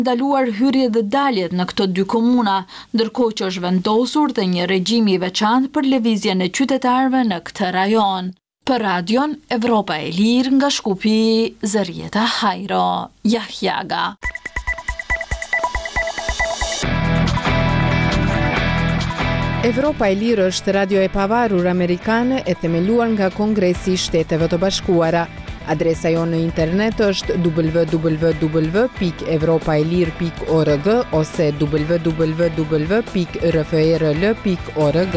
Ndaluar hyrje dhe daljet në këto dy komuna, ndërkohë që është vendosur dhe një regjim i veçantë për lëvizjen e qytetarëve në këtë rajon. Për Radion Evropa e Lirë nga Shkupi, Zërieta Hajro, Jahjaga. Evropa e Lirë është radio e pavarur amerikane e themeluar nga Kongresi i Shteteve të Bashkuara. Adresa jonë në internet është www.evropaelir.org ose www.rfrl.org.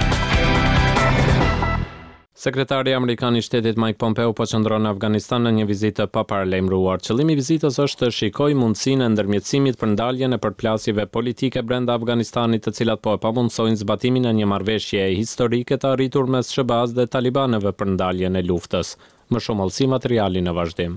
Sekretari Amerikan i Shtetit Mike Pompeo po qëndron në Afganistan në një vizitë pa paralajmëruar. Qëllimi i vizitës është të shikojë mundësinë e ndërmjetësimit për ndaljen e përplasjeve politike brenda Afganistanit, të cilat po e pamundsojnë zbatimin e një marrëveshje historike të arritur mes SBA-s dhe talibanëve për ndaljen e luftës. Më shumë hollësi materiali në vazhdim.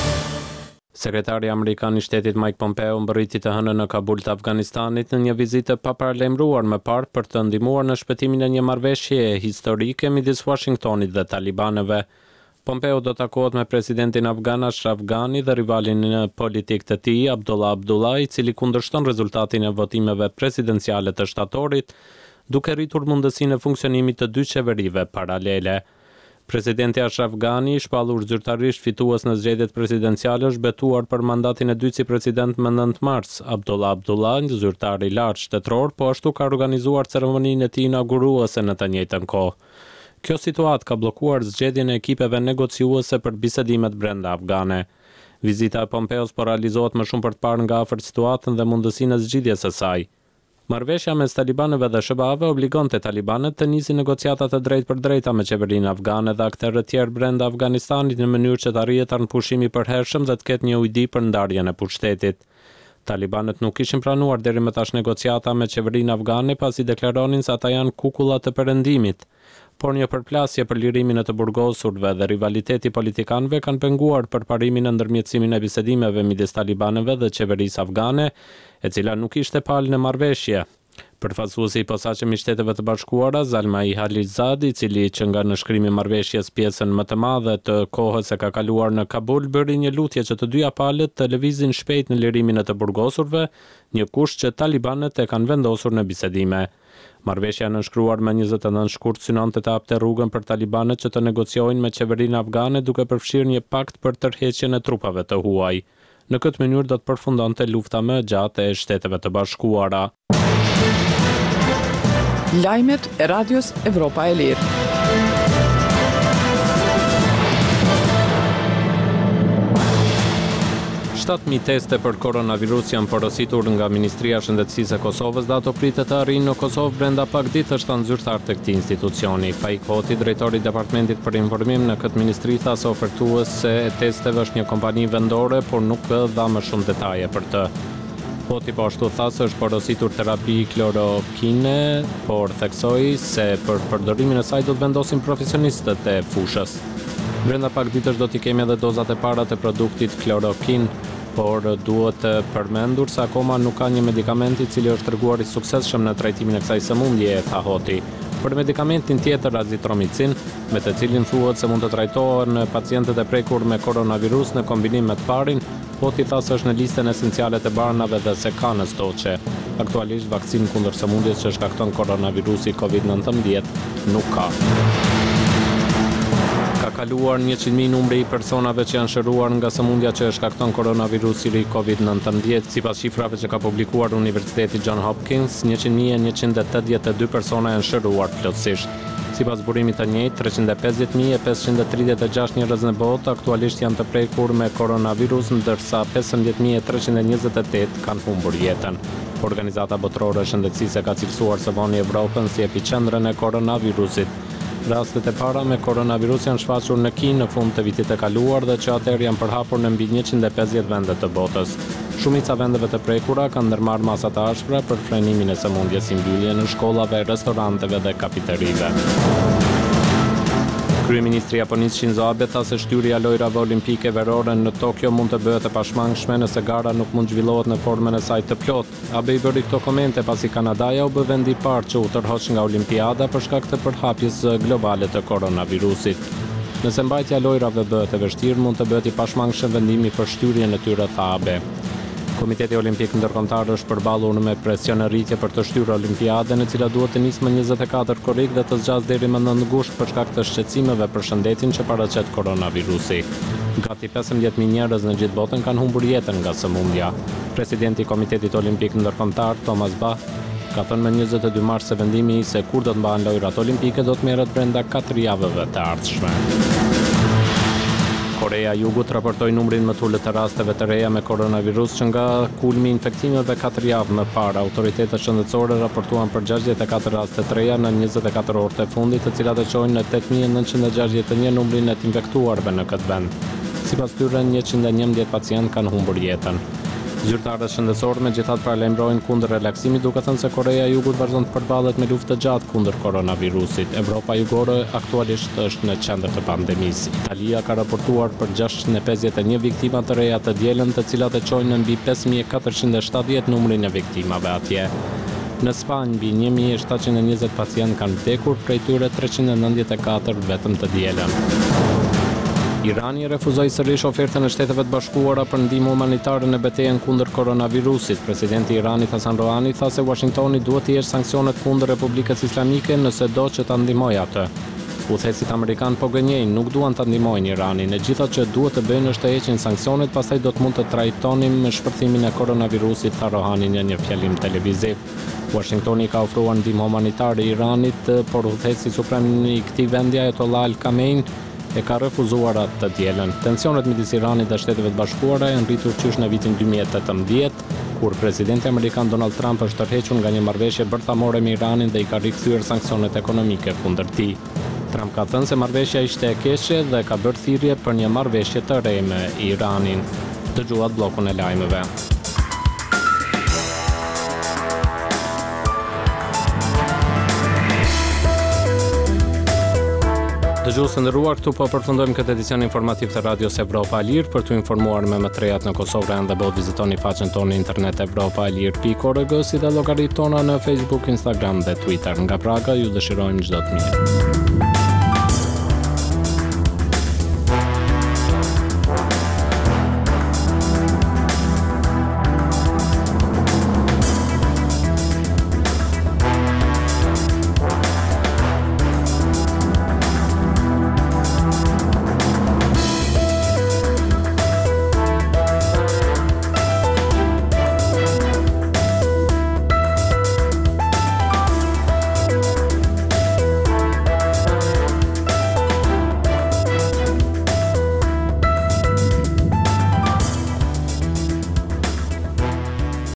Sekretari Amerikan i Shtetit Mike Pompeo mbërriti të hënën në Kabul të Afganistanit në një vizitë pa paralajmëruar më parë për të ndihmuar në shpëtimin e një marrëveshje historike midis Washingtonit dhe talibanëve. Pompeo do takohet me presidentin afgan Ashraf Ghani dhe rivalin politik të tij Abdullah Abdullah, i cili kundërshton rezultatin e votimeve presidenciale të shtatorit, duke rritur mundësinë e funksionimit të dy qeverive paralele. Presidenti Ashraf Ghani, shpallur zyrtarisht fitues në zgjedhjet presidenciale, është betuar për mandatin e dytë si president më 9 mars. Abdullah Abdullah, një zyrtar i lartë shtetëror, po ashtu ka organizuar ceremoninë e tij inauguruese në të njëjtën kohë. Kjo situatë ka bllokuar zgjedhjen e ekipeve negociuese për bisedimet brenda afgane. Vizita e Pompeos po realizohet më shumë për të parë nga afër situatën dhe mundësinë e zgjidhjes së saj. Marrëveshja mes talibanëve dhe SBA-ve obligonte talibanët të nisin negociata të drejtpërdrejta me qeverinë afgane dhe aktorë tjerë brenda Afganistanit në mënyrë që të arrihet anëpushimi i përhershëm dhe të ketë një ujdi për ndarjen e pushtetit. Talibanët nuk kishin pranuar deri më tash negociata me qeverinë afgane pasi deklaronin se ata janë kukulla të perëndimit. Por një përplasje për lirimin e të burgosurve dhe rivaliteti politikanëve kanë penguar përparimin e ndërmjetësimin e bisedimeve midis talibanëve dhe qeverisë afgane, e cila nuk ishte palë në marrëveshje. Përfaqësuesi i posaçëm i Shteteve të Bashkuara, Zalmai Khalilzad, i cili që nga nënshkrimi i marrëveshjes pjesën më të madhe të kohës e ka kaluar në Kabul, bëri një lutje që të dyja palët të lëvizin shpejt në lirimin e të burgosurve, një kusht që talibanët e kanë vendosur në bisedime. Marrëveshja nënshkruar me 29 shkurt synonte të hapte rrugën për talibanët që të negociojnë me qeverinë afgane duke përfshirë një pakt për tërheqjen e trupave të huaj. Në këtë mënyrë do të përfundonte lufta më e gjatë e Shteteve të Bashkuara. Lajmet e Radios Evropa e Lirë. $7.000 teste për koronavirus janë porositur nga Ministria e Shëndetësisë e Kosovës dhe ato pritet të arrijnë në Kosovë brenda pak ditësh, thanë zyrtar të këtij institucioni. Faik Hoti, drejtori i Departamentit për Informim në këtë ministri, tha se ofertuese e testeve është një kompani vendore, por nuk dha më shumë detaje për të. Hoti po ashtu tha se është porositur terapi klorokine, por theksoi se për përdorimin e saj do të vendosin profesionistët e fushës. Brenda pak ditësh do t'i kemi edhe dozat e para të produktit klorokin, por duhet të përmendur se akoma nuk ka një medikament i cili është treguar i suksesshëm në trajtimin e kësaj sëmundjeje, tha Hoti. Për medikamentin tjetër, azitromicin, me të cilin thuhet se mund të trajtohen pacientët e prekur me koronavirus në kombinim me të parin, Hoti tha se është në listën esenciale të barnave dhe se ka në stoqe. Aktualisht vakcinë kundër sëmundjes që shkakton koronavirusi COVID-19 nuk ka. Ka kaluar 100.000 numri i personave që janë shëruar nga sëmundja që shkakton koronavirusi i COVID-19. Sipas shifrave që ka publikuar Universiteti John Hopkins, 100.182 persona janë shëruar plotësisht. Sipas burimit të njëjtë, 350.536 njerëz në botë aktualisht janë të prekur me koronavirus, ndërsa 15.328 kanë humbur jetën. Organizata Botërore e Shëndetësisë ka cilësuar së voni Evropën si epiqendrën e koronavirusit. Rastet e para me koronavirus janë shfaqur në Kinë në fund të vitit të kaluar dhe që atëherë janë përhapur në mbi 150 vende të botës. Shumica vendeve të prekura kanë ndërmarrë masa të ashpra për frenimin e sëmundjes, si mbyllje në shkollave, restoranteve dhe kafiterive. Kryeministri japonisë Shinzo Abe tha se shtyrja e lojrave olimpike verore në Tokyo mund të bëhet e pashmangshme nëse gara nuk mund zhvillohet në formën e saj të plotë. Abe i bëri këto komente pasi Kanadaja u bë vendi i parë që u tërhoq nga Olimpiada për shkak të përhapjes globale të koronavirusit. Nëse mbajtja e lojrave bëhet e vështirë, mund të bëhet i pashmangshëm vendimi për shtyrjen e tyre, tha Abe. Komiteti Olimpik Ndërkombëtar është përballur me presion rritje për të shtyrë Olimpiadën, e cila duhet të nisë më 24 korrik dhe të zgjasë deri më 9 gusht për shkak të shqetësimeve për shëndetin që paraqet koronavirusi. Gati 15.000 njerëz në gjithë botën kanë humbur jetën nga sëmundja. Presidenti i Komitetit Olimpik Ndërkombëtar, Thomas Bach, ka thënë më 22 mars se vendimi se kur do të mbahen lojrat olimpike do të merret brenda 4 javëve të ardhshme. Korea e Jugut raportoi numrin më të ulët të rasteve të reja me koronavirus që nga kulmi i infektimeve 4 javë më parë. Autoritetet shëndetësore raportuan për 64 raste të reja në 24 orët e fundit, të cilat e çojnë në 8.961 numrin e të infektuarve në këtë vend. Sipas tyre, 111 pacientë kanë humbur jetën. Zyrtarët shëndetësorë megjithatë paralajmërojnë kundër relaksimit, duke thënë se Korea e Jugut vazhdon të përballet me luftë të gjatë kundër koronavirusit. Evropa jugore aktualisht është në qendër të pandemisë. Italia ka raportuar për 651 viktima të reja të dielën, të cilat e çojnë në mbi 5470 numrin e viktimave atje. Në Spanjë, mbi 1720 pacientë kanë vdekur, prej tyre 394 vetëm të dielën. Irani refuzoi sërish ofertën e Shteteve të Bashkuara për ndihmë humanitare në betejën kundër koronavirusit. Presidenti i Iranit Hasan Rouhani tha se Washingtoni duhet të heqë sanksionet kundër Republikës Islamike nëse do që ta ndihmojë atë. Udhëheqësit amerikan po gënjejnë, nuk duan ta ndihmojnë Iranin. E gjitha që duhet të bëjnë është të heqin sanksionet, pastaj do të mund të trajtonim me shpërthimin e koronavirusit, tha Rouhani në një fjalim televiziv. Washingtoni ka ofruar ndihmë humanitare Iranit, por udhëheqësi suprem i këtij vendi Ayatollah Al-Khamenei e ka refuzuar atë të dielën. Tensionet midis Iranit dhe Shteteve të Bashkuara janë rritur qysh në vitin 2018, kur presidenti amerikan Donald Trump është tërhequr nga një marrëveshje bërthamore me Iranin dhe i ka rikthyer sanksionet ekonomike kundër tij. Trump ka thënë se marrëveshja ishte e keqe dhe ka bërë thirrje për një marrëveshje të re me Iranin. Dëgjuat bllokun e lajmeve. Dëgjues të nderuar, këtu po përfundojmë këtë edicion informativ të Radios Evropa e Lirë. Për të informuar me më të rejat në Kosovë dhe bëhet vizitoni faqen tonë në internet evropaelir.org, si dhe llogaritë tona në Facebook, Instagram dhe Twitter. Nga Praga ju dëshirojmë çdo të mirë.